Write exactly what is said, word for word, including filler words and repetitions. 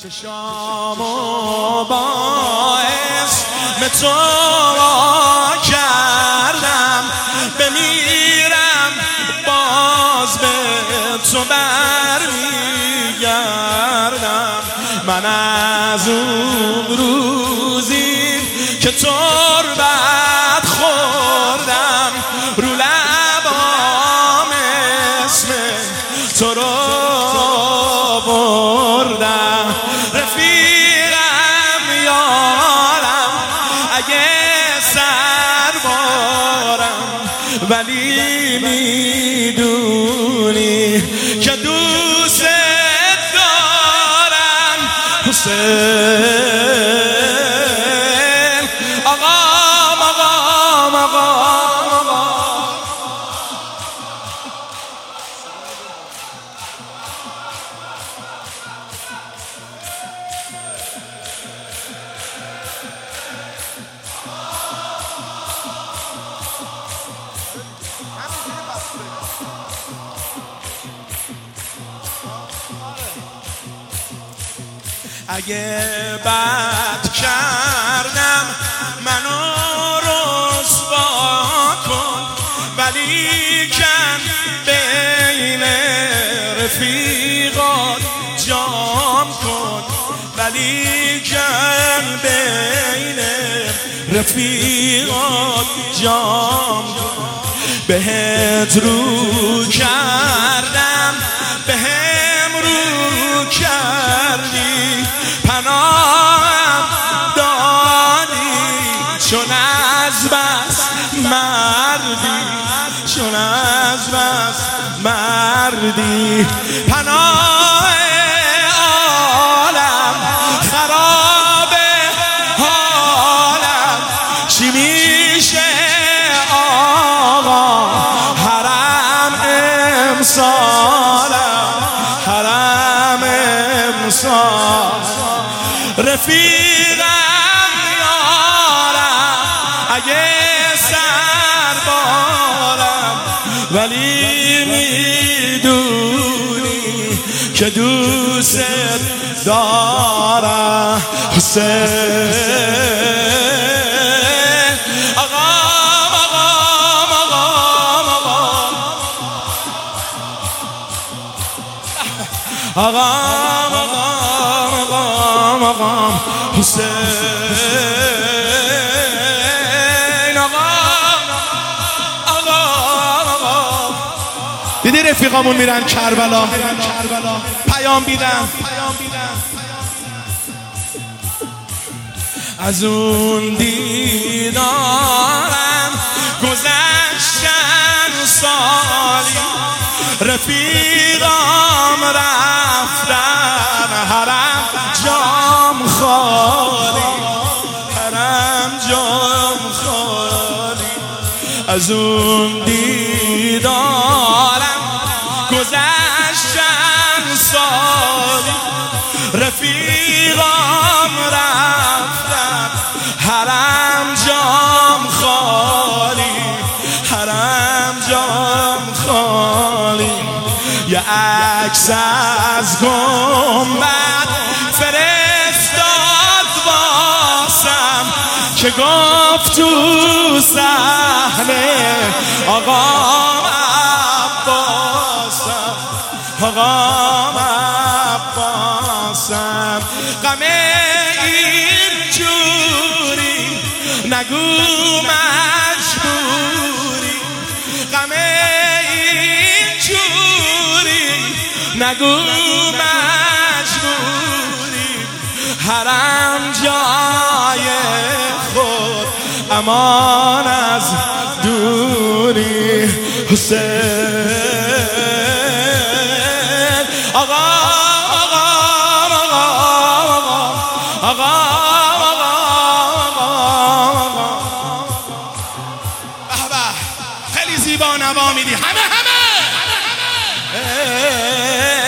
چشامو با اسم تو کردم، بمیرم باز به تو برمیگردم. من از اون روزی که تربت خوردم، رو لبام اسم تو رو بردم. رفیقم یارم اگه سربارم، ولی میدونی که دوست دارم. حسین آقام آقام آقام آقام اگه بد کردم منو رسوا کن، ولی کن بین رفیقات جام کن، ولی کن بین رفیقات جام کن. بهت رو کردم بهم رو کردی، پناهم دادی، چون از بس مردی، چون از بس مردی. پناه عالم خراب حالم، چی میشه آقا حرم امسالم، حرم امسال. رفیقم یارم اگه سربارم، ولی میدونی که دوست دارم. حسین آقام آقام آقام آقام آقام آقام آقام آقام حسین آقام آقام آقام. دیدی رفیقامون میرن کربلا، پیام بیدن از اون دیدارم گذشتن سالی، رفیقام رفتن حرم جام خالی، حرم جام خالی. از اون دیدارم گذشتن سالی، رفیقام رفتن حرم جام خالی، حرم جام خالی. یه عکس از گنبد فرستاد واسم که گفت تو صحنه آقام عباسم، آقام عباسم. غم این جوری نگو مجبوری، غم این جوری نگو مجبوری. حرم جای خود امان از دوری. حسین آقا آقا آقا آقا آقا. به به خیلی زیبا نوا میدی، همه همه